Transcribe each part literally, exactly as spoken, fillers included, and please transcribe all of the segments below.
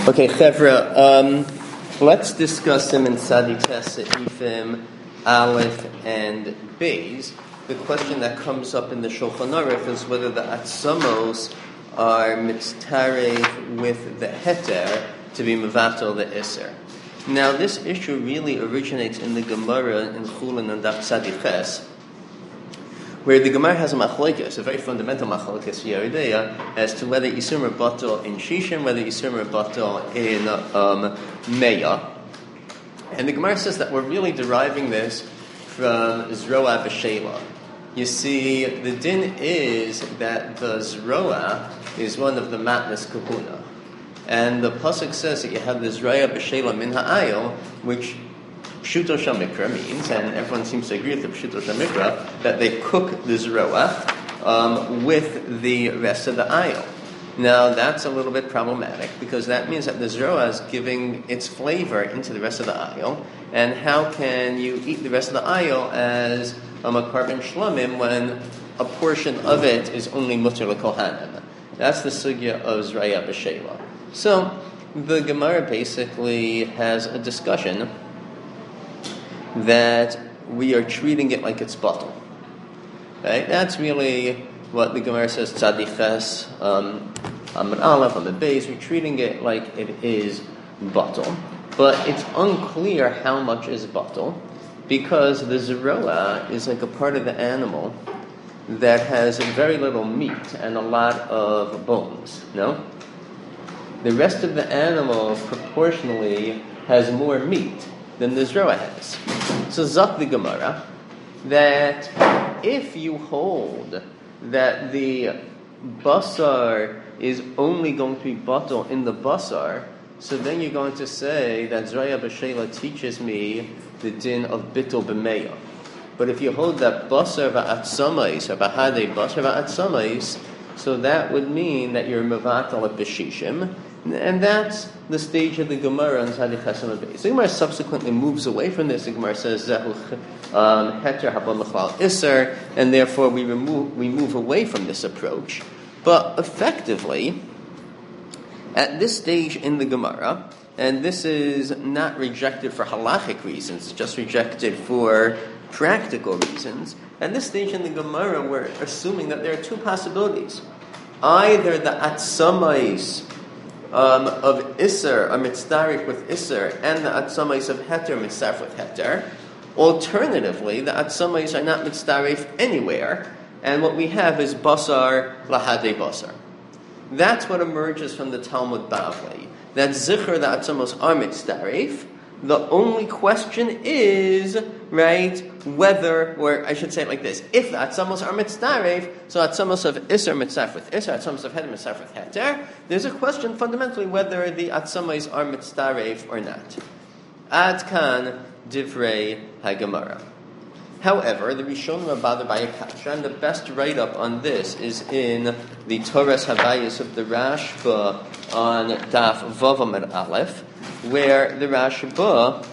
Okay, Chevra, um, let's discuss them in Sadi Tesa, Ifim, Aleph, and Beis. The question that comes up in the Shulchan Aruch is whether the Atzamos are mitztareh with the heter to be mevatel the iser. Now, this issue really originates in the Gemara in Chulin and Daf Sadi Ches, where the Gemara has a machlokes, a very fundamental machlokes Yeridea, as to whether Yisur Batal in Shishim, whether Yisur Batal in um, Meya. And the Gemara says that we're really deriving this from Zroa B'Shela. You see, the din is that the Zroa is one of the matnas kahuna. And the pasuk says that you have the Zroa B'Shela min ha'ayil, which Pshuto Shamikra means, and everyone seems to agree with the Pshuto Shamikra, that they cook the Zroa um, with the rest of the ayil. Now, that's a little bit problematic, because that means that the Zroa is giving its flavor into the rest of the ayil, and how can you eat the rest of the ayil as um, a carbon shlomim when a portion of it is only mutter l'kohanim? That's the sugya of Zroa B'Shela. So, the Gemara basically has a discussion that we are treating it like it's batal. Right? That's really what the Gemara says, tzadiches, um, Amud Aleph, Amud Beis. We're treating it like it is batal. But it's unclear how much is batal, because the zeroa is like a part of the animal that has very little meat and a lot of bones. No? The rest of the animal proportionally has more meat than the Zroa has. So Zak the Gemara, that if you hold that the basar is only going to be batal in the basar, so then you're going to say that Zroa B'Shela teaches me the din of bitul b'meya. But if you hold that basar va'atzamais, or bahade basar va'atzamais, so that would mean that you're mevatel at b'shishim, and that's the stage of the Gemara on Sadi Chesed Beis. The Gemara subsequently moves away from this. The Gemara says Zehu Heter Haba Mechlal Iser, and therefore we remove we move away from this approach. But effectively, at this stage in the Gemara, and this is not rejected for halachic reasons, it's just rejected for practical reasons. At this stage in the Gemara, we're assuming that there are two possibilities: either the atzamais Um, of Isser are mitzdarif with Isser, and the atzamais of Heter mitzdarif with Heter. Alternatively, the atzamais are not mitzdarif anywhere, and what we have is basar lahade basar. That's what emerges from the Talmud Bavli. That zikr the atzamos are mitzdarif. The only question is, right, whether, or I should say it like this: if the atzamos are mitzdaref, so atzamos of Isser mitzdaref with Isser, atzamos of Heter mitzdaref with Heter. There's a question fundamentally whether the atzamos are mitzdaref or not. Ad kan divrei haGemara. However, the Rishonim are bothered by a kasha, and the best write-up on this is in the Torah's Havayis of the Rashba on Daf Vav Amud Aleph, where the Rashba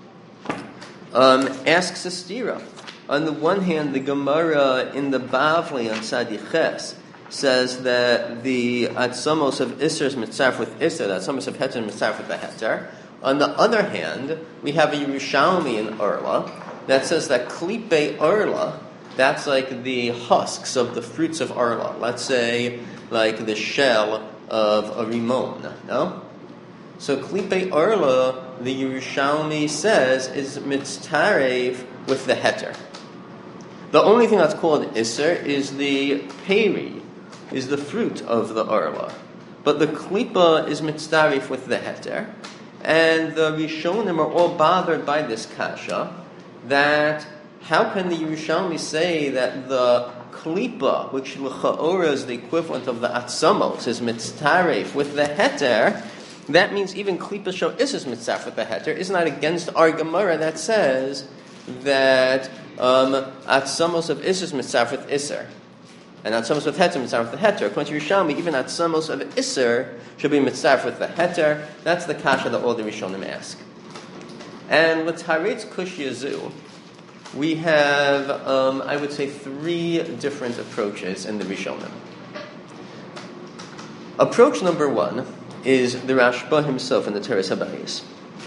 um, asks a stira. On the one hand, the Gemara in the Bavli on Sadi Ches says that the atzamos of Isser is mitzaref with Isser, the atzamos of Heter is mitzaref with the Heter. On the other hand, we have a Yerushalmi in Orla that says that klipe Orla, that's like the husks of the fruits of Orla. Let's say like the shell of a rimon, no? So klipe Orla, the Yerushalmi says, is mitztaref with the Heter. The only thing that's called Isser is the peri, is the fruit of the Orla. But the klipa is mitztaref with the Heter. And the Rishonim are all bothered by this kasha, that how can the Yerushalmi say that the klipa, which l'cha'ora is the equivalent of the atzamos, is mitztaref with the Heter? That means even klipa show is mitzaref with the Heter. Isn't that against our Gemara that says that um, atzamos of Isser is mitzaref with Isser, and atzamos of Heter mitzaref with the Heter? According to Yerushalmi, even atzamos of Isser should be mitzaref with the Heter. That's the kasha that all the Rishonim ask. And with Haretz Kush Yazu, we have, um, I would say, three different approaches in the Rishonim. Approach number one is the Rashba himself in the Teres Habayis.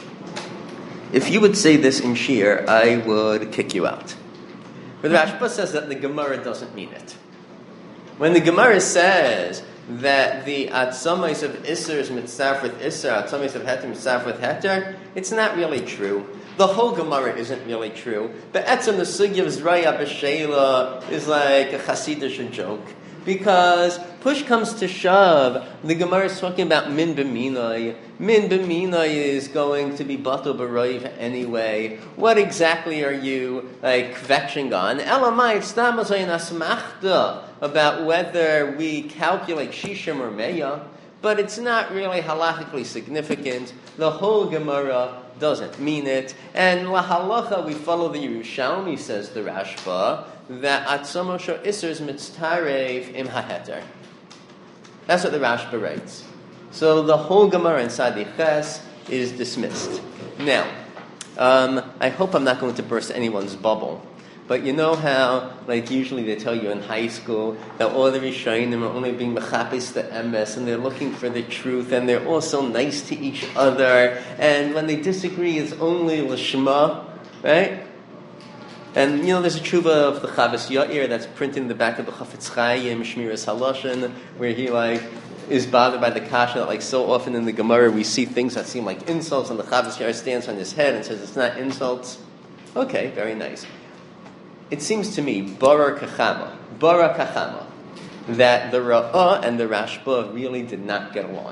If you would say this in Shir, I would kick you out. But the Rashba says that the Gemara doesn't mean it. When the Gemara says that the Atzamais of Isser is mitzaf with Isser, Atzamais of Heter mitzaf with Heter, it's not really true. The whole Gemara isn't really true. But Etzem the Sugya of Zraya B'Sheila is like a Hasidic joke. Because push comes to shove, the Gemara is talking about min b'minai. Min b'minai is going to be bato b'roiv anyway. What exactly are you like kvetching on? Elamai tztamazayin asmachta about whether we calculate shishim or meya, but it's not really halachically significant. The whole Gemara doesn't mean it, and lahalacha we follow the Yerushalmi, says the Rashba, that atzamo sho iser is mitztarev im haheter. That's what the Rashba writes. So the whole Gemara in Sadi Ches is dismissed. Now, um, I hope I'm not going to burst anyone's bubble, but you know how, like, usually they tell you in high school that all the Rishonim are only being mechapis the emes, and they're looking for the truth, and they're all so nice to each other, and when they disagree, it's only l'shma, right? And, you know, there's a tshuva of the Chavas Yair that's printed in the back of the Chafetz Chaim, Shmiras Haloshin, where he, like, is bothered by the kasha that, like, so often in the Gemara we see things that seem like insults, and the Chavas Yair stands on his head and says it's not insults. Okay, very nice. It seems to me, bara kachama, bara kachama, that the Ra'ah and the Rashba really did not get along.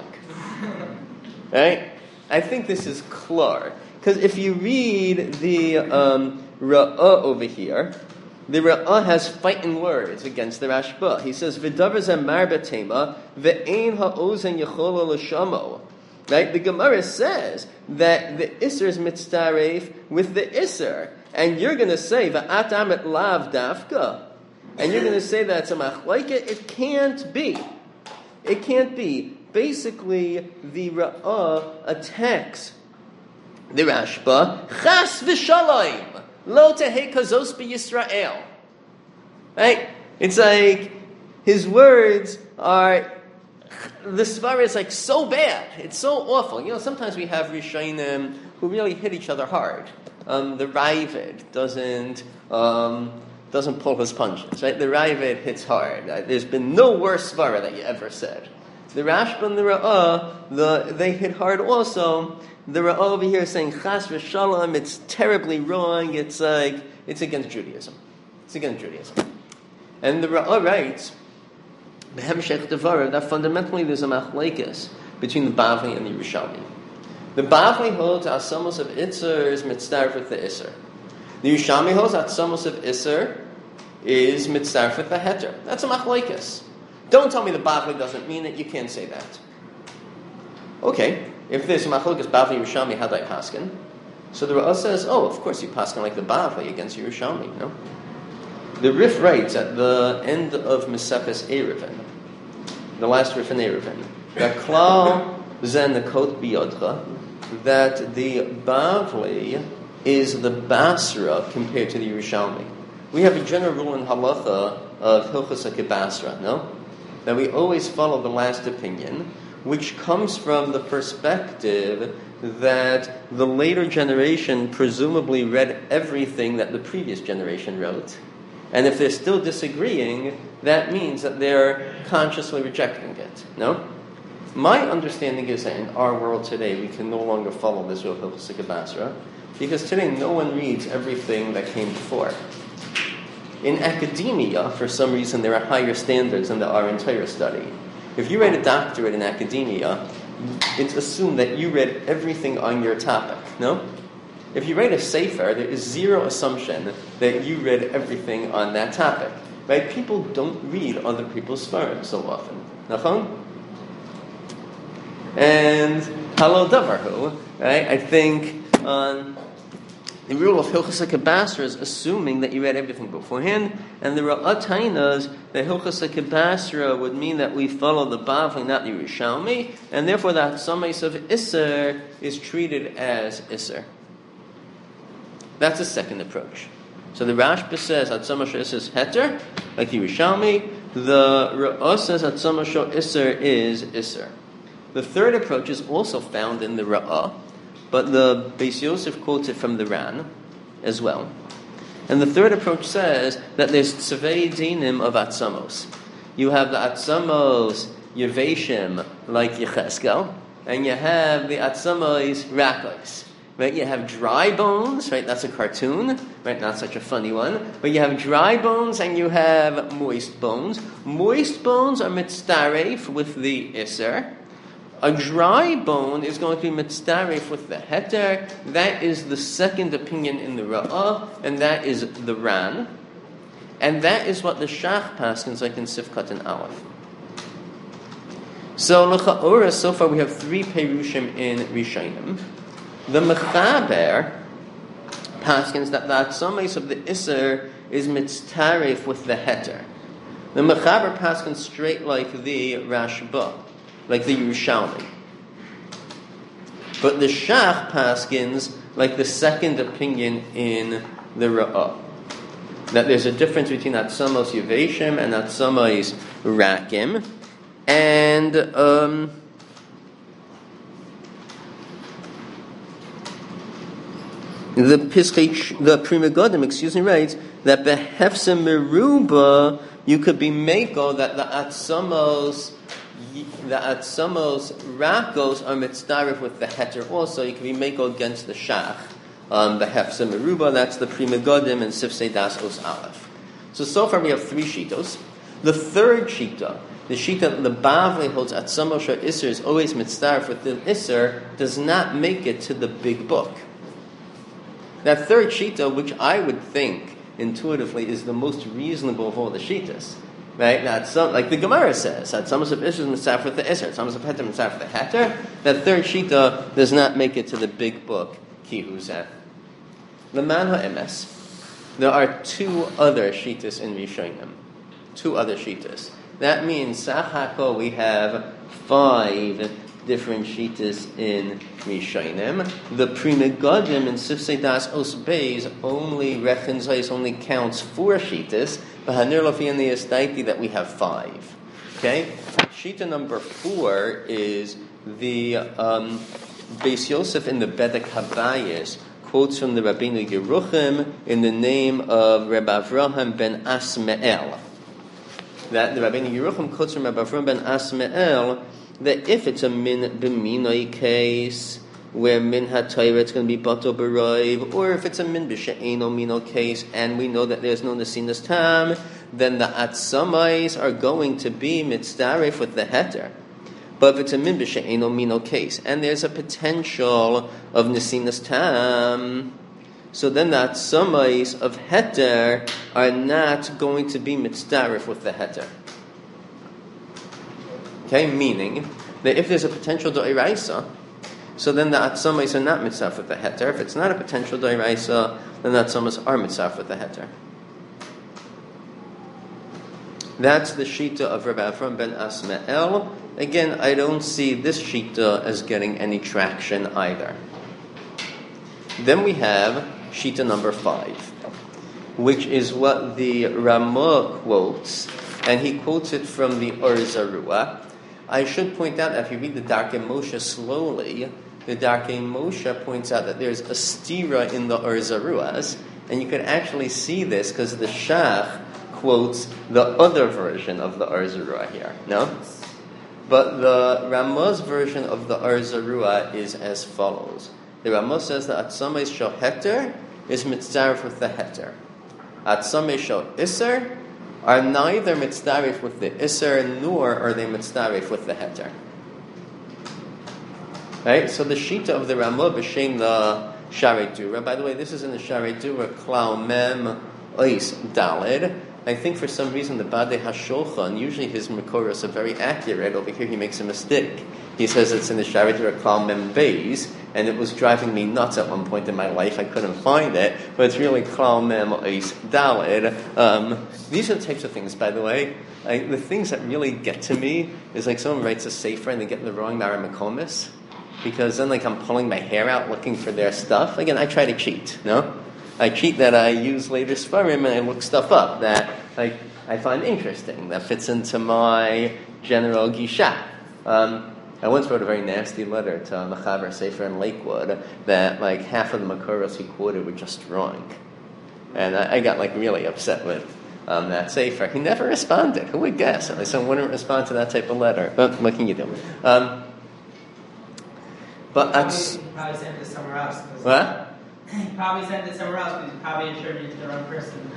Right? I think this is klar. Because if you read the um, Ra'ah over here, the Ra'ah has fighting words against the Rashba. He says, V'davar zeh mar b'tema, ve'ein ha'ozen yechola l'shamo. Right? The Gemara says that the Isser is mitztaref with the Isser. And you're going to say, V'at amet lav dafka. And you're going to say that it's a machlokes. It can't be. It can't be. Basically, the Ra'ah attacks the Rashba, Chas v'shalayim, lo tehei kazos b'Yisrael. Right? It's like, his words are, the Svara is like so bad. It's so awful. You know, sometimes we have Rishonim who really hit each other hard. Um, the Ravid doesn't um, doesn't pull his punches, right? The Ravid hits hard. Uh, there's been no worse svara that you ever said. The Rashba and the Ra'ah, the, they hit hard also. The Ra'ah over here is saying Chas v'Shalom, it's terribly wrong. It's like it's against Judaism. It's against Judaism. And the Ra'ah writes, B'hemshech Devarim, that fundamentally there's a machlekes between the Bavli and the Yerushalmi. The Bavli holds Asamos of Itzer is mitzdarf with the Isser. The Yerushalmi holds Asamos of Isser is mitzdarf with the Heter. That's a machlekes. Don't tell me the Bavli doesn't mean it. You can't say that. Okay, if there's a machlekes Bavli Yerushalmi, how do I paskin? So the Ra'ah says, oh, of course you paskin like the Bavli against Yerushalmi. No. The Rif writes at the end of Mesefes Erevin, the last Rif in Erevin, that Klal Zen the Kot Biyodcha, that the Bavli is the Basra compared to the Yerushalmi. We have a general rule in Halacha of Hilchos HaKibasra, no? That we always follow the last opinion, which comes from the perspective that the later generation presumably read everything that the previous generation wrote. And if they're still disagreeing, that means that they're consciously rejecting it, no? My understanding is that in our world today, we can no longer follow this rule of Hilchos HaKibasra, because today no one reads everything that came before. In academia, for some reason, there are higher standards than there are in Torah study. If you read a doctorate in academia, it's assumed that you read everything on your topic, no? If you write a sefer, there is zero assumption that you read everything on that topic. Right? People don't read other people's svarim so often. Nachon? And hallo davarhu, right? I think um, the rule of Hilchos HaKibasra is assuming that you read everything beforehand, and the Ra'ah tainas that Hilchos HaKibasra would mean that we follow the Bavli, not the Yerushalmi, and therefore the Hatzamis of Isser is treated as Isser. That's the second approach. So the Rashba says Hatzamis of Isser is Heter, like the Yerushalmi. The Ra'ah says Hatzamis of Isser is Isser. The third approach is also found in the Ra'ah, but the Beis Yosef quotes it from the Ran as well. And the third approach says that there's tzvei dinim of atzamos. You have the atzamos yeveshim like Yecheskel, and you have the atzamos rakos. Right, you have dry bones, right, that's a cartoon, right, not such a funny one, but you have dry bones and you have moist bones. Moist bones are mitzdaref with the iser. A dry bone is going to be mitzdaref with the heter. That is the second opinion in the Ra'ah, and that is the Ran. And that is what the Shach paskins like in Sifkat and Aleph. So, l'cha'ora, so far we have three perushim in Rishonim. The Mechaber paskins that the atzamos of the Isser is mitztaref with the heter. The Mechaber paskins straight like the Rashba, like the Yerushalmi. But the Shach paskins like the second opinion in the Ra'ah. That there's a difference between atzamos yeveshim and atzamos rakim. And, um... The Pischei, the Pri Megadim, excuse me, writes that behefsa meruba you could be meko that the atzamos, the atzamos rakos are mitzdarif with the heter. Also, you could be meko against the shach. Um, behefsa meruba, that's the Pri Megadim and Sifsei Das Os Aleph. So so far we have three shitos. The third shita, the shita that the Bavli holds atzamos or iser is always mitzdarif with the iser, does not make it to the big book. That third shita, which I would think intuitively is the most reasonable of all the shitas, right? That's some, like the Gemara says, that some of the isser is mitzaref with the isser, some of the heter mitzaref with the heter. That third shita does not make it to the big book kihuzeh. The man ha'emes. There are two other shitas in Rishonim, two other shitas. That means sachako we have five different shitas in Rishonim. The Pri Megadim in Sifsei Das Os Beis only reckons, only counts four shitas, but Hanir Lafi and the Estaiti that we have five. Okay? Shita number four is the um, Beis Yosef in the Bedek Habayis quotes from the Rabbeinu Yeruchim in the name of Rabbi Avraham ben Asmael. That the Rabbeinu Yeruchim quotes from Rabbi Avraham ben Asmael that if it's a min b'minoi case where min hatayra it's going to be bato b'roiv, or if it's a min b'she'eno mino case and we know that there's no nesinas tam, then the atzamais are going to be mitzdaref with the heter. But if it's a min b'she'eno mino case and there's a potential of nesinas tam, so then the atzamais of heter are not going to be mitzdaref with the heter. Okay, meaning that if there's a potential do'iraisa, so then the atzamos are not mitzvah with the heter. If it's not a potential do'iraisa, then the atzamos are mitzvah with the heter. That's the shita of Rabbi Avraham ben Asmael. Again, I don't see this shita as getting any traction either. Then we have shita number five, which is what the Ramah quotes, and he quotes it from the Or Zarua. I should point out that if you read the Darkei Moshe slowly, the Darkei Moshe points out that there's a stira in the Or Zaruas, and you can actually see this because the Shach quotes the other version of the Or Zarua here, no? But the Ramah's version of the Or Zarua is as follows. The Ramah says that Atzamei shel heter is mitzaref with the heter. Atzamei shel iser are neither mitzdaref with the iser nor are they mitzdaref with the heter. Right? So the shita of the Ramah b'shem the Sharei Dura. By the way, this is in the Sharei Dura Klal Mem Ois Daled. I think for some reason the Badei HaShulchan, usually his Mekoros are very accurate. Over here he makes a mistake. He says it's in the Sharei Dura Klal Mem Beis, and it was driving me nuts at one point in my life. I couldn't find it, but it's really Klal Mem Ois Daled. Um, these are the types of things, by the way. I, the things that really get to me is like someone writes a sefer and they get the wrong Mara Mekomis, because then like I'm pulling my hair out looking for their stuff. Again, I try to cheat, no? I cheat that I use later Sfarim and I look stuff up that like I find interesting, that fits into my general gisha. Um, I once wrote a very nasty letter to Mechaber Sefer in Lakewood that like half of the Makoros he quoted were just wrong. And I, I got like really upset with um, that Sefer. He never responded. Who would guess? At least someone wouldn't respond to that type of letter. But what can you do? Um, but that's... He probably sent it somewhere else. What? He probably sent it somewhere else because he probably attributed it to the wrong person.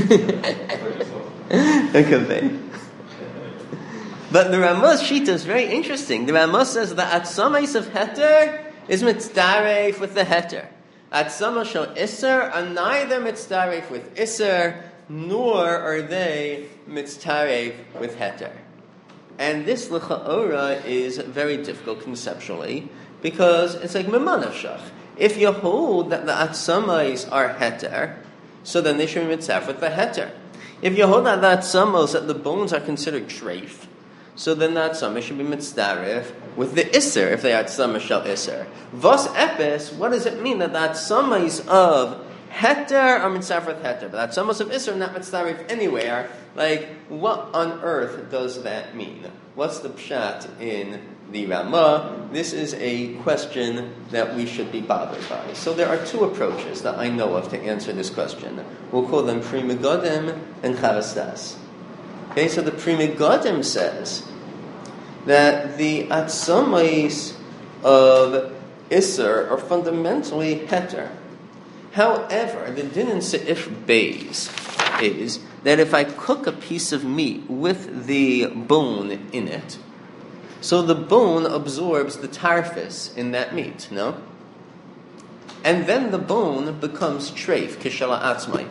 It could be. But the Ramah's Shita is very interesting. The Ramah says that Atzamais of Heter is mitzdaref with the Heter. Atzama shel Isser are neither mitzdaref with Isser, nor are they mitzdaref with Heter. And this l'cha'ora is very difficult conceptually, because it's like memanavshach. If you hold that the Atzamais are Heter, so then they should be mitzdaref with the Heter. If you hold that the Atzamos, that the bones are considered treif, so then that Atzama should be mitzdaref with the Isser, if they are Atzama shel Isser. Vos epis, what does it mean that the Atzamas of Heter are mitzdaref with Heter, but the Atzamas of Isser are not mitzdaref anywhere? Like, what on earth does that mean? What's the pshat in the Ramah? This is a question that we should be bothered by. So there are two approaches that I know of to answer this question. We'll call them Pri Megadim and Chavas Das. Okay, so the Pri Megadim says that the Atzamais of Isser are fundamentally Heter. However, the din in Seif Beis is that if I cook a piece of meat with the bone in it, so the bone absorbs the tarfis in that meat, no? And then the bone becomes treif, kishala atzmai.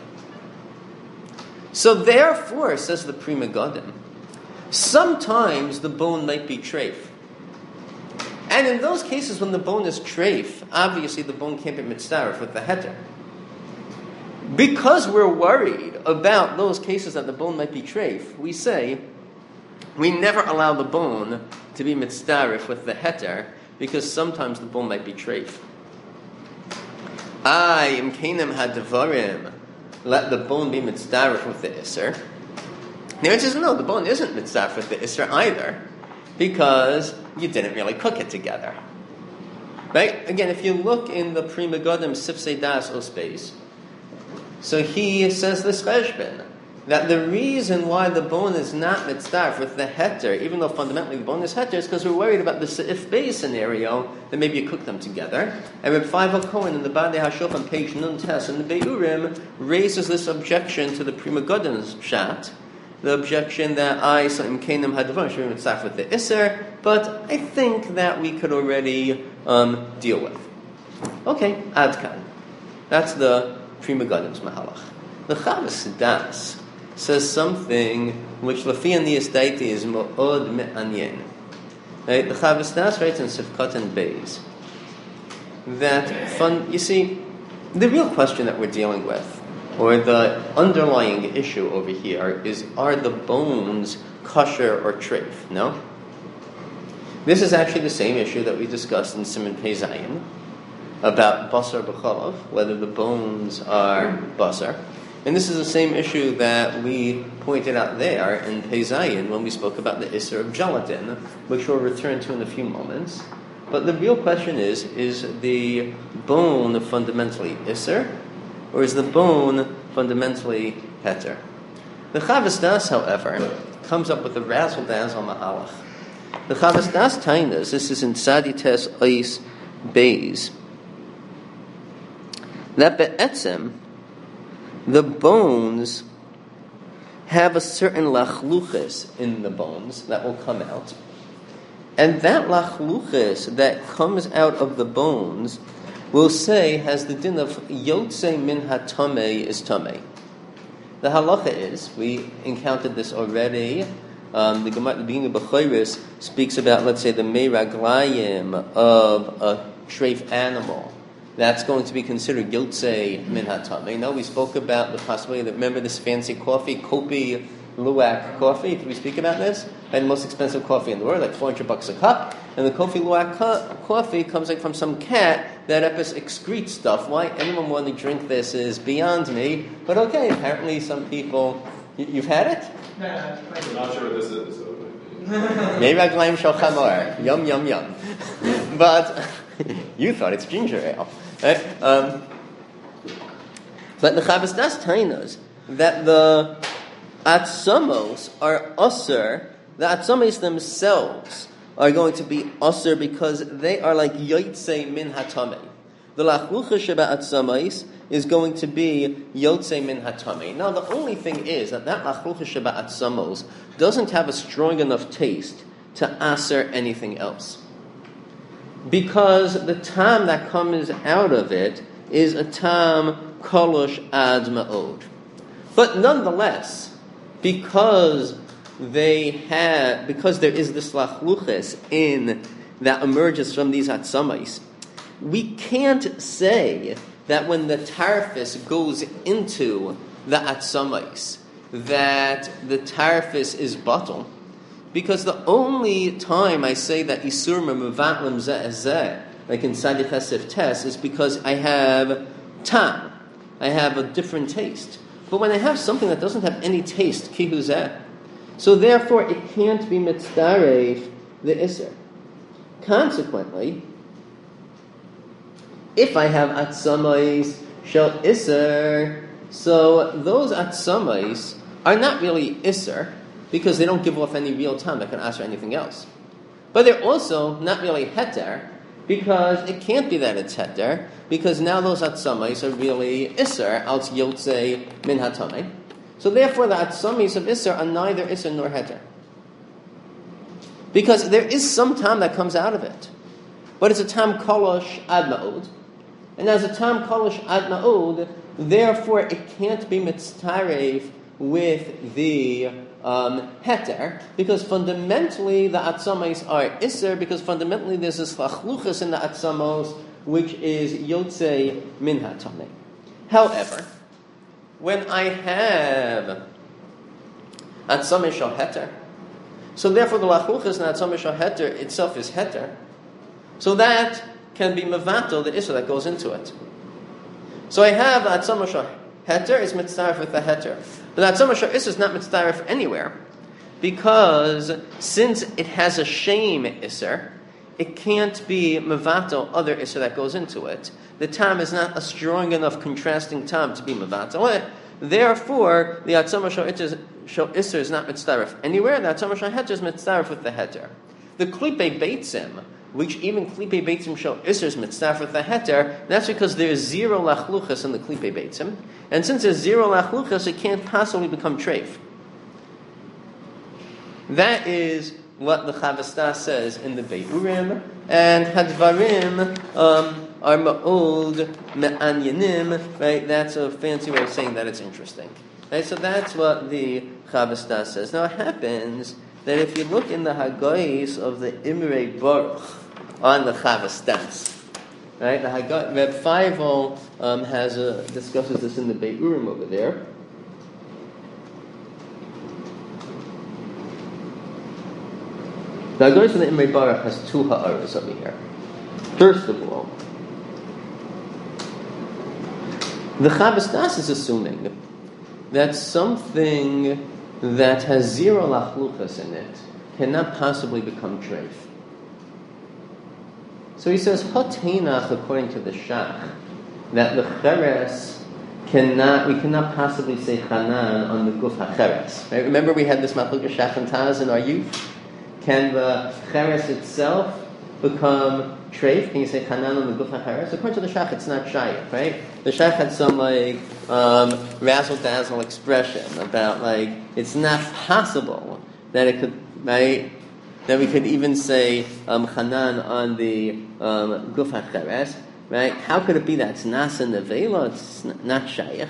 So therefore, says the Pri Megadim, sometimes the bone might be treif. And in those cases when the bone is treif, obviously the bone can't be mitzdaref with the heter. Because we're worried about those cases that the bone might be treif, we say we never allow the bone to be mitzdaref with the heter, because sometimes the bone might be treif. I im kenem hadvarim, let the bone be mitzdaref with the isser. The answer is no, the bone isn't mitzdaref with the isser either, because you didn't really cook it together. Right? Again, if you look in the Pri Megadim Sifsei Das Osbeis, so he says this cheshbon, that the reason why the bone is not mitzdaref with the heter, even though fundamentally the bone is heter, is because we're worried about the Seif Beis scenario, that maybe you cook them together. And Reb Feivel Cohen in the Badei HaShulchan, page Nun Tes, in the Beiurim, raises this objection to the Pri Megadim's pshat, the objection that I, Sa'im Kenim Hadvar, should be mitzdaref with the Isser, but I think that we could already um, deal with. Okay, Adkan. That's the Pri Megadim's Mahalach. The Chavas Das says something which Lafiya Niyas Daiti is Mo'od Me'anyen. Right? The Chavas Das writes in Sifkat and Beis that, fun, you see, the real question that we're dealing with, or the underlying issue over here, is are the bones kosher or treif? No? This is actually the same issue that we discussed in Siman Pei Zayin about basar b'chalav, whether the bones are basar. And this is the same issue that we pointed out there in Pei Zayin when we spoke about the isser of gelatin, which we'll return to in a few moments. But the real question is, is the bone fundamentally isser, or is the bone fundamentally heter? The Chavas Das, however, comes up with a razzle dazzle mahalach. The Chavas Das Tainas, this is in Sadi Tes Ois Beis, that be'etzem, the bones have a certain lachluchis in the bones that will come out. And that lachluchis that comes out of the bones, we'll say, has the din of yotze min hatamei is tamei. The halacha is, we encountered this already, um, the Gemara at the beginning of Bechoros speaks about, let's say, the meiraglayim of a treif animal. That's going to be considered yotze min hatamei. Now we spoke about the possibility that, remember this fancy coffee, Kopi Luwak coffee, did we speak about this? And the most expensive coffee in the world, like four hundred bucks a cup. And the Kofi Luwak co- coffee comes like from some cat that epis excretes stuff. Why anyone want to drink this is beyond me. But okay, apparently some people... You, you've had it? No, I'm not sure what this is. So Maybe Raglaim shel chamor. Yum, yum, yum. But you thought it's ginger ale. Right? Um, but the Chavos Das telling us that the atzamos are usher, the atzamos themselves are going to be usher because they are like yotzei min hatamei. The lachlucha sheba atzamos is going to be yotzei min hatamei. Now the only thing is that that lachlucha sheba atzamos doesn't have a strong enough taste to aser anything else. Because the tam that comes out of it is a tam kolosh ad ma'od. But nonetheless, because they have, because there is this lachluches in that emerges from these atzamais, we can't say that when the tarfis goes into the atzamais, that the tarfis is batal. Because the only time I say that isur mevatlim zeh, like in Sadi Chesef Tes, is because I have tam, I have a different taste. But when I have something that doesn't have any taste, kihu zeh, so therefore it can't be mitzdaref the isur. Consequently, if I have atzamais shel isur, so those atzamais are not really isur, because they don't give off any real time that can answer anything else. But they're also not really heter, because it can't be that it's heter, because now those atzamais are really isser, als yotzei min hatamei. So therefore the atzamais of isser are neither isser nor heter. Because there is some tam that comes out of it. But it's a tam kolosh ad ma'od. And as a tam kolosh ad ma'od, therefore it can't be mitztarev with the um, heter, because fundamentally the atzamos are isser, because fundamentally there's this lachluchas in the atzamos, which is yotzei min hatamei. However, when I have atzamos shel heter, so therefore the lachluchas in atzamos shel heter itself is heter, so that can be mevatel, the isser that goes into it. So I have atzamos shel heter is mitzaref with the heter. But that atzamos shel isser is not mitzaref anywhere, because since it has a shame isser, it can't be mevatel other isser that goes into it. The tam is not a strong enough contrasting tam to be mevatel it. Therefore, the atzamos shel isser is not mitzaref anywhere. The atzamos shel heter is mitzaref with the heter. The klipe beitzim, which even klipe beitzim shel isser is mitzaref with the heter, that's because there's zero lachluchas in the klipe beitzim. And since there's zero lachluchas, it can't possibly become treif. That is what the Chavos Das says in the Bei'urim, and Hadvarim um, are ma'od me'anyanim, right? That's a fancy way of saying that it's interesting. Right? So that's what the Chavos Das says. Now it happens that if you look in the Hagais of the Imrei Baruch on the Chavos Das, right? The Haggai, Reb Feivel um, has a, discusses this in the Bei'urim over there. The Haggai of the Imrei Baruch has two ha'aras over here. First of all, the Chavos Das is assuming that something that has zero lachluchas in it cannot possibly become treif. So he says, Hatenach, according to the Shach, that the cheres cannot, we cannot possibly say chanan on the guf hacheres. Right? Remember we had this machlokes Shach and Taz in our youth? Can the cheres itself become treif? Can you say chanan on the guf hacheres? According to the Shach, it's not shayach, right? The Shach had some like um, razzle-dazzle expression about like, it's not possible that it could, right? That we could even say um, chanan on the um, guf hacheres, right? How could it be that it's nasa nevela? It's not shayach.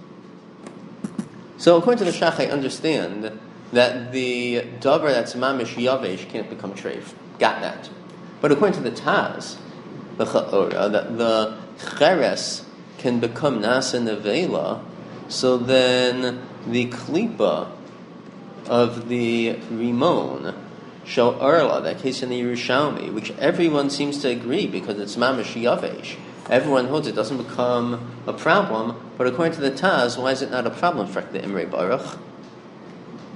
So according to the Shach, I understand that the davar that's mamish yavesh can't become treif. Got that. But according to the Taz, the cha'ora, that the cheres can become nasa nevela, so then the klipa of the rimon Shel Arla, that case in the Yerushalmi, which everyone seems to agree because it's mamish yavesh. Everyone holds it doesn't become a problem, but according to the Taz, why is it not a problem for the Imrei Baruch?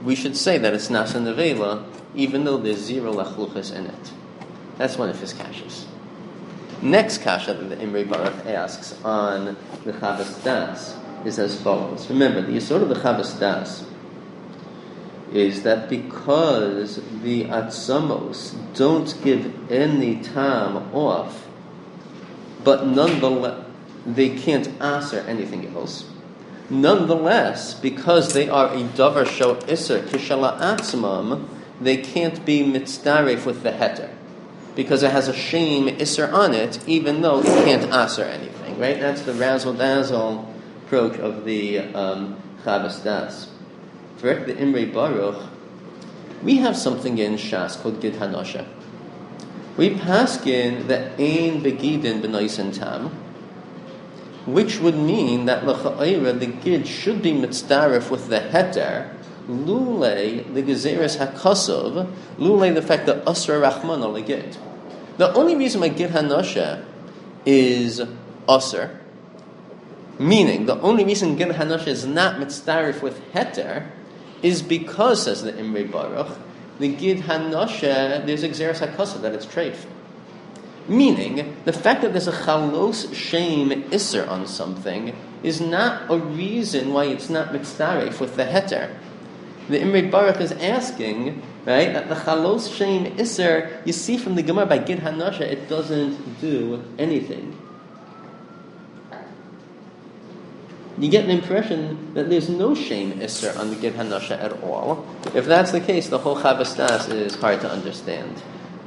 we should say that it's nasa nevela, even though there's zero lachluchas in it. That's one of his kashas. Next kasha that the Imrei Baruch asks on the Chavas Das is as follows. Remember, the yesod of the Chavas Das is that because the atzamos don't give any time off, but nonetheless they can't answer anything else. Nonetheless, because they are a davar shel iser kishala atzmam, they can't be mitzdaref with the heter, because it has a shame iser on it, even though it can't answer anything. Right? That's the razzle dazzle approach of the um, Chavas Das. For the Imrei Baruch, we have something in Shas called Gid Hanosha. We paskin that ein begidin b'noisen tam, which would mean that l'cha'ira the Gid should be mitzdaref with the heter, lulei the gezeres hakosov, lulei the fact that asra rachman al Gid. The only reason why Gid Hanosha is asr, meaning the only reason Gid Hanosha is not mitzdaref with heter, is because, says the Imrei Baruch, the Gid Hanosha, there's a Gzeres HaKosov, that it's treif. Meaning, the fact that there's a chalos shame iser on something is not a reason why it's not mitzdaref with the heter. The Imrei Baruch is asking, right, that the chalos shame iser, you see from the Gemara by Gid Hanosha, it doesn't do anything. You get an impression that there's no shame iser on the Gid Hanosha at all. If that's the case, the whole Chavas Das is hard to understand.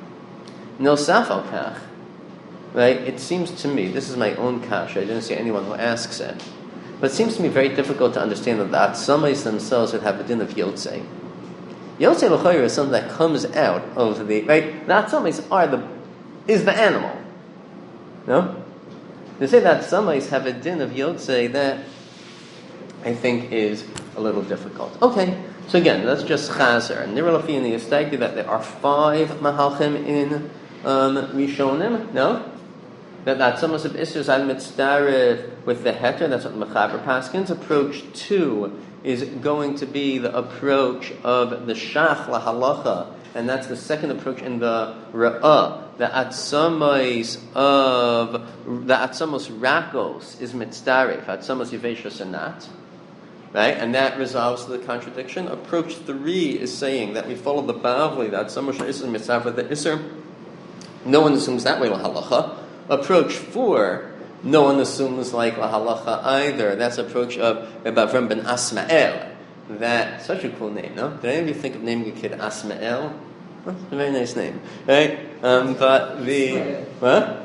Nosaf al kach, right? It seems to me, this is my own kasha, I didn't see anyone who asks it, but it seems to me very difficult to understand that the Atzamis themselves would have a din of Yotzei. Yotzei l'chayr is something that comes out of the, right? The Atzamis are the, is the animal. No? To say that Atzamis have a din of Yotzei, that I think is a little difficult. Okay, so again, that's just Chazer. Niralafi in the Yestaiki that there are five Mahalchim in um, Rishonim, no? That that's almost of Isser Zad Mitzdarif with the Heter, that's what the Mechaber Paskins. Approach two is going to be the approach of the Shach LaHalacha, and that's the second approach in the Ra'ah. The Atzamos of, the Atzamos Rakos is Mitzdarif, Atzamos Yiveshus are not. Right? And that resolves the contradiction. Approach three is saying that we follow the Bavli, that Atzamos Isser Mitzdarif the Isser. No one assumes that way LaHalacha. Approach four, no one assumes like LaHalacha either. That's approach of Rabbi Avram ben Asmael. That's such a cool name, no? Did any of you think of naming a kid Asmael? Well, a very nice name, right? Um, but the what?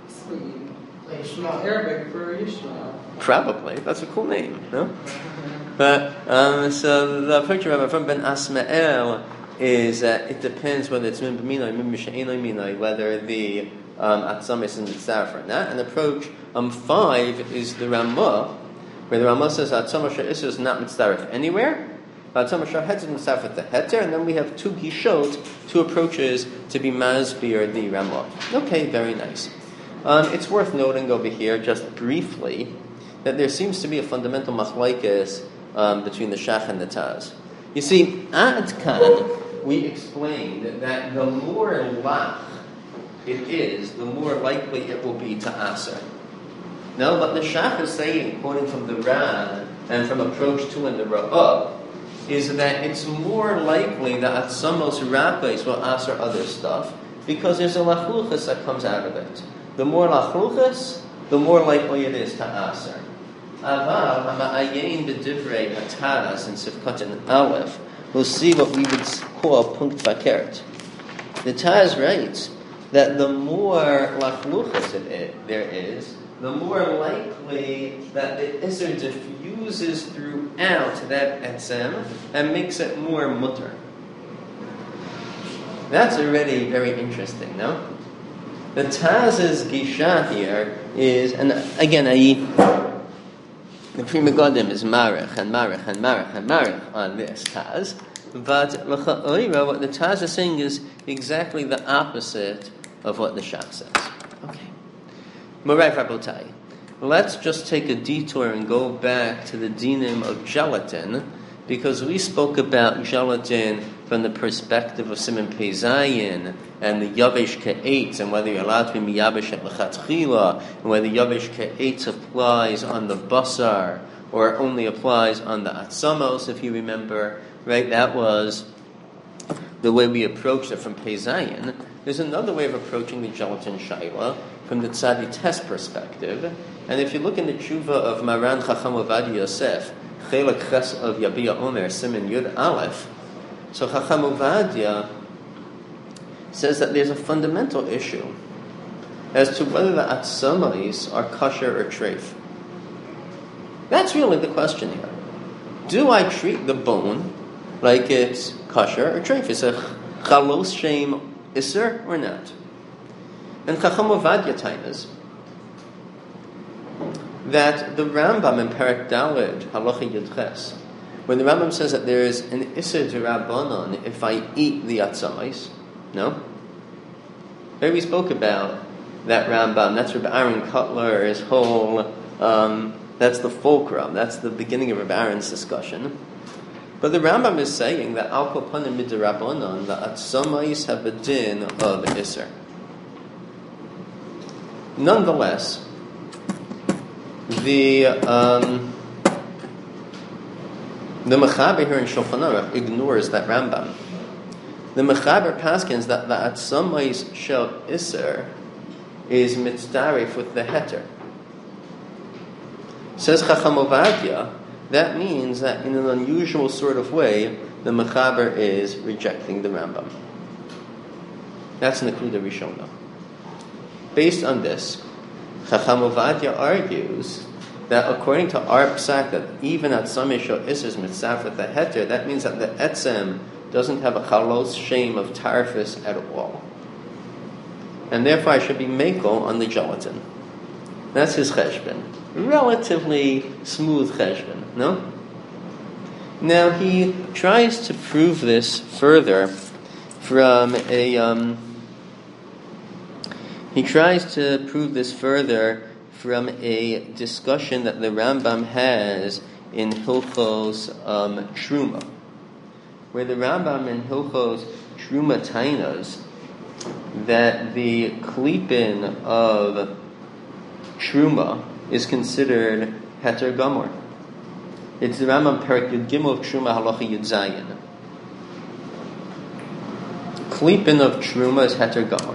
Ishmael, Arabic for Ishmael. Probably. That's a cool name, no? But um, so the approach of Rabbi Avram ben Asmael is that it depends whether it's min b'minai, min b'she'enai minai, whether the um, atzamis and mitzdaref or not. And approach um, five is the Ramah, where the Ramah says atzamah she'isr is not mitzdaref anywhere. Atzamah she'hetz is mitzdaref at the heter, and then we have two gishot, two approaches to be masbir the Ramah. Okay, very nice. Um, it's worth noting over here, just briefly, that there seems to be a fundamental machlokes um, between the Shach and the Taz. You see, at Kan, we explained that the more lach it is, the more likely it will be to aser. No, but the Shach is saying, quoting from the Ran and from approach two in the Ra'ah, is that it's more likely that Atzamos Rakos will aser other stuff because there's a lachluchas that comes out of it. The more lachluchas, the more likely it is to aser. Aval hama'ayin b'divrei hataras in Sifkat Aleph. We'll see what we would call punkt fakert. The Taz writes that the more lachluchas it, there is, the more likely that the Isser diffuses throughout that etzem and makes it more mutter. That's already very interesting, no? The Taz's gisha here is, and again, I, the Pri Megadim is marech and marech and marech and marech on this Taz, but what the Taz is saying is exactly the opposite of what the Shach says. Okay. Morai Rabotai. Let's just take a detour and go back to the dinim of gelatin because we spoke about gelatin from the perspective of Siman Pei Zayin and the Yavesh Ke'etz, and whether you're allowed to be Miyabesh at L'chatchila, and whether Yavesh Ke'etz applies on the Basar, or only applies on the Atzamos, if you remember, right? That was the way we approached it from Pei Zayin. There's another way of approaching the gelatin Shaila from the Tzadi Test perspective, and if you look in the Tshuva of Maran Chacham Ovadia Yosef, Chelak Ches of Yabia Omer, Siman Yud Aleph, so Chacham Ovadia says that there's a fundamental issue as to whether the Atzamais are kosher or treif. That's really the question here. Do I treat the bone like it's kosher or treif? Is it chalos shem iser or not? And Chacham Ovadia tainas that the Rambam in Perek Daled Halacha Yud Ches, when the Rambam says that there is an iser d'Rabbanan if I eat the atzamais, no? There we spoke about that Rambam. That's Rabbi Aaron Kotler's whole. Um, that's the fulcrum. That's the beginning of Rabbi Aaron's discussion. But the Rambam is saying that al kol panim midrabanan the atzamais have a din of iser. Nonetheless, the um, the Mechaber here in Shulchan Aruch ignores that Rambam. The Mechaber paskins that the atzamais shel iser is mitzdarif with the heter. Says Chacham Ovadia, that means that in an unusual sort of way, the Mechaber is rejecting the Rambam. That's Nekuda Rishona. Based on this, Chacham Ovadia argues that according to our psak, that even at Sameh Shel Iser is mitzaf with the heter, that means that the etzem doesn't have a chalos shame of tarfus at all. And therefore I should be mekel on the gelatin. That's his cheshbon. Relatively smooth cheshbon, no? Now he tries to prove this further from a... Um, he tries to prove this further from a discussion that the Rambam has in Hilchos um, Truma, where the Rambam in Hilchos Truma tainas that the klipin of Truma is considered heter gamor. It's the Rambam Perek Yud Gimel of Truma Halacha Yud Zayin. Klipin of Truma is heter gamor.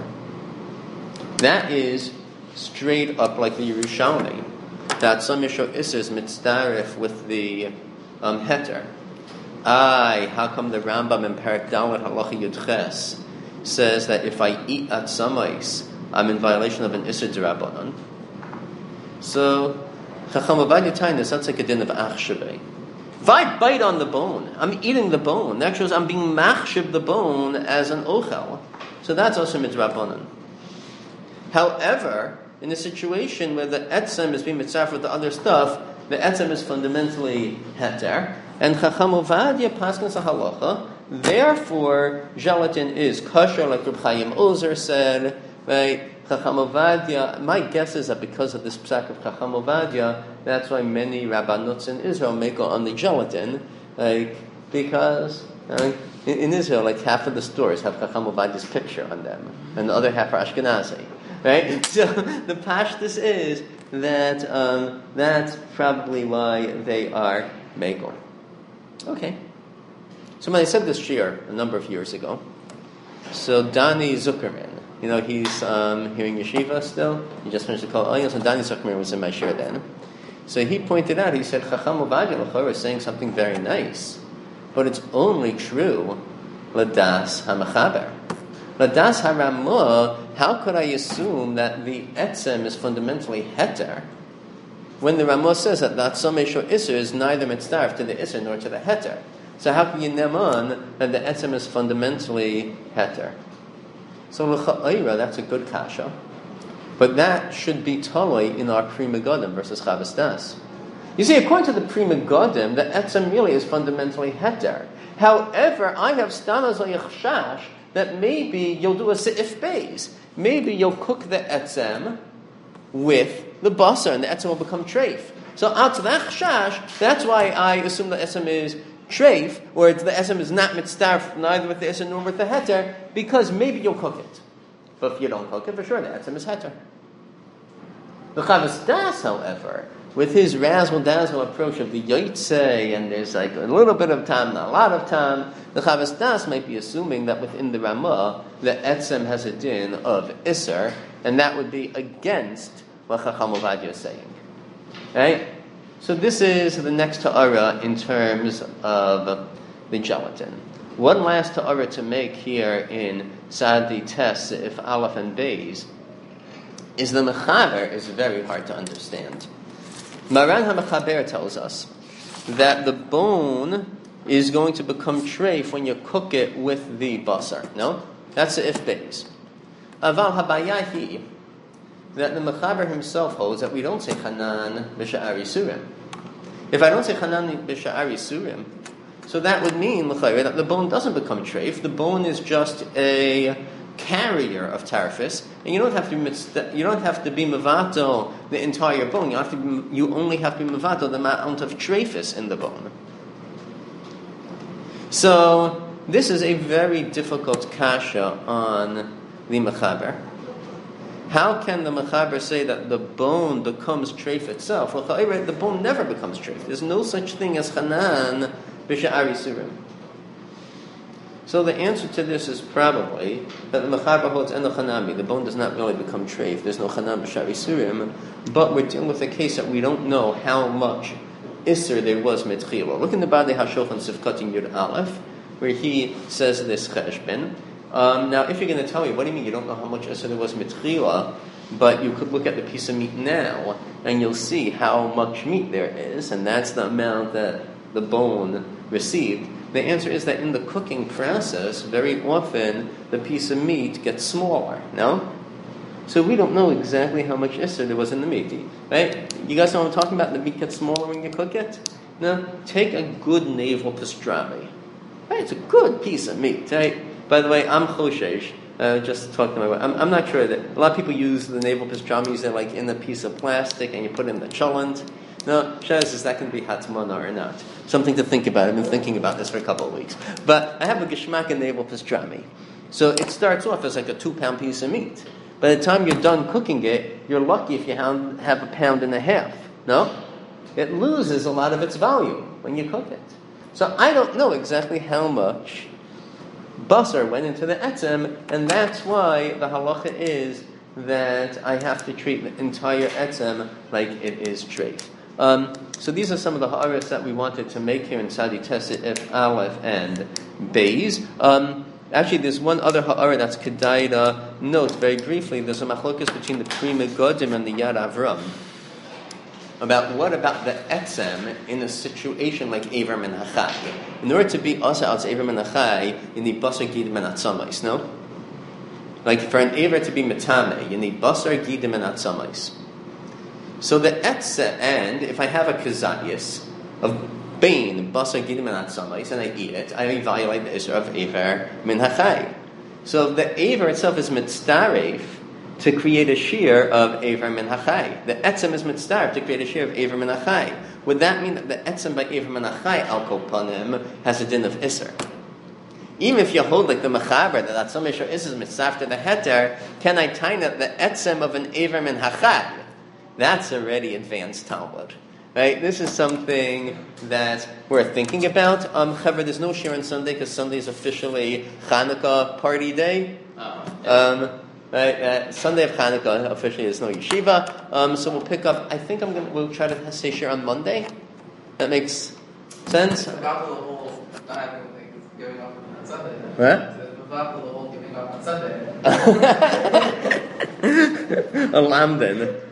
That is straight up like the Yerushalmi. That some Yisho Iser is mitzdarif with the um, heter. Aye, how come the Rambam in Perek Dalet Halacha Yud Ches says that if I eat atzamais, I'm in violation of an Iser d'Rabbanan? So, Chacham Ovadia tainas, that's like a din of achshavei. If I bite on the bone, I'm eating the bone. That shows I'm being machshav the bone as an ochel. So that's also mitzrabbanan. However, in a situation where the etzem is being mitzvah with the other stuff, the etzem is fundamentally heter, and Chacham Ovadia paskin halacha. Therefore, gelatin is kosher, like Reb Chaim Ozer said. Right? Chacham Ovadia. My guess is that because of this psak of Chacham Ovadia, that's why many rabbanuts in Israel make on the gelatin, like because uh, in, in Israel, like half of the stores have Chacham Ovadia's picture on them, and the other half are Ashkenazi. Right? So the pashtus is that um, that's probably why they are megal. Okay. So when I said this shir a number of years ago, so Dani Zuckerman, you know, he's um, here in yeshiva still. He just finished the kol oil, so Dani Zuckerman was in my shir then. So he pointed out, he said, Chacham Ovadia L'chorah is saying something very nice, but it's only true Ladas HaMechaber. Ladas HaRamah, how could I assume that the etzem is fundamentally heter when the Ramah says that that Sameh Shel Iser is neither mitzdarf to the Iser nor to the heter? So how can you neman that the etzem is fundamentally heter? So l'cha'ira, that's a good kasha, but that should be totally in our Pri Megadim versus Chavas Das. You see, according to the Pri Megadim, the etzem really is fundamentally heter. However, I have stanas l'yachshash that maybe you'll do a se'if beis. Maybe you'll cook the etzem with the basar, and the etzem will become treif. So out to that chash, that's why I assume the etzem is treif, or it's, the esem is not mitzdarf neither with the esem nor with the heter, because maybe you'll cook it. But if you don't cook it, for sure the esem is heter. The Chavas Das, however, with his razzle dazzle approach of the Yotzei, and there's like a little bit of time, not a lot of time, the Chavas Das might be assuming that within the Ramah, the etzem has a din of Isser, and that would be against what Chacham Ovadia is saying. Right? So this is the next ta'ara in terms of the gelatin. One last ta'ara to make here in Sadi Tes, if Aleph and Beis, is the mechaber is very hard to understand. Maran HaMechaber tells us that the bone is going to become treif when you cook it with the basar. No? That's the if Beis. Aval habayahi, that the mechaber himself holds that we don't say chanan b'sha'ari surim. If I don't say chanan b'sha'ari surim, so that would mean that the bone doesn't become treif. The bone is just a carrier of tarfis, and you don't have to you don't have to be mevato the entire bone. You have to be, you only have to be mevato the amount of treifis in the bone. So this is a very difficult kasha on the mechaber. How can the mechaber say that the bone becomes treif itself? Well, the bone never becomes treif. There's no such thing as chanan b'sha'ari surim. So the answer to this is probably that the mechaber holds eno chanami. The bone does not really become treif. There's no chanan b'sha'ari surim, but we're dealing with a case that we don't know how much isser there was mitchila. Look in the Badei HaShulchan Sivkot Yud Aleph, where he says this cheshbon. Um, now, if you're going to tell me, what do you mean you don't know how much isser there was mitchila, but you could look at the piece of meat now, and you'll see how much meat there is, and that's the amount that the bone received. The answer is that in the cooking process, very often the piece of meat gets smaller, no? So we don't know exactly how much isser there was in the meat, right? You guys know what I'm talking about? The meat gets smaller when you cook it? Now, take a good navel pastrami. Right? It's a good piece of meat, right? By the way, I'm choshesh. Uh, just talk to my wife. I'm, I'm not sure that a lot of people use the navel pastrami. They're like in a piece of plastic and you put it in the cholent. No, Shaz, is that going to be hatmana or not? Something to think about. I've been thinking about this for a couple of weeks. But I have a geshmak and navel pastrami. So it starts off as like a two-pound piece of meat. By the time you're done cooking it, you're lucky if you have a pound and a half. No? It loses a lot of its value when you cook it. So I don't know exactly how much basar went into the etzem, and that's why the halacha is that I have to treat the entire etzem like it is treif. Um, so these are some of the ha'aras that we wanted to make here in Sadi Teset, If, Aleph, and Beis. Um, actually, there's one other ha'ara that's kedai to note very briefly. There's a machlokas between the Pri Megadim and the Yad Avram about what about the etzem in a situation like Ever Menachai. In order to be asa al Ever Menachai, you need basar gidim and atzamais, no? Like for an Ever to be metame, you need basar gidim and atzamais. So the etzem, and if I have a kazayis of bain, basar gidim and atzamais, and I eat it, I violate the isra of Ever Menachai. So the Ever itself is mitzdaref to create a shear of Ever Min Hachai. The etzem is mitzdaref to create a shear of Ever Min Hachai. Would that mean that the etzem by Ever Min Hachai al kol panim has a din of Isser? Even if you hold like the mechaber that some Isser is mitzdaref to the heter, can I tie that the etzem of an Ever Min Hachai? That's already advanced Talmud. Right? This is something that we're thinking about. Um, however, there's no shir on Sunday because Sunday is officially Hanukkah party day. Oh, yeah. um, Right, uh, Sunday of Hanukkah officially is no yeshiva, um, so we'll pick up. I think I'm gonna we'll try to say share on Monday. That makes sense. About the whole not having giving up on Sunday. What? About the whole giving up on Sunday. A lamb then.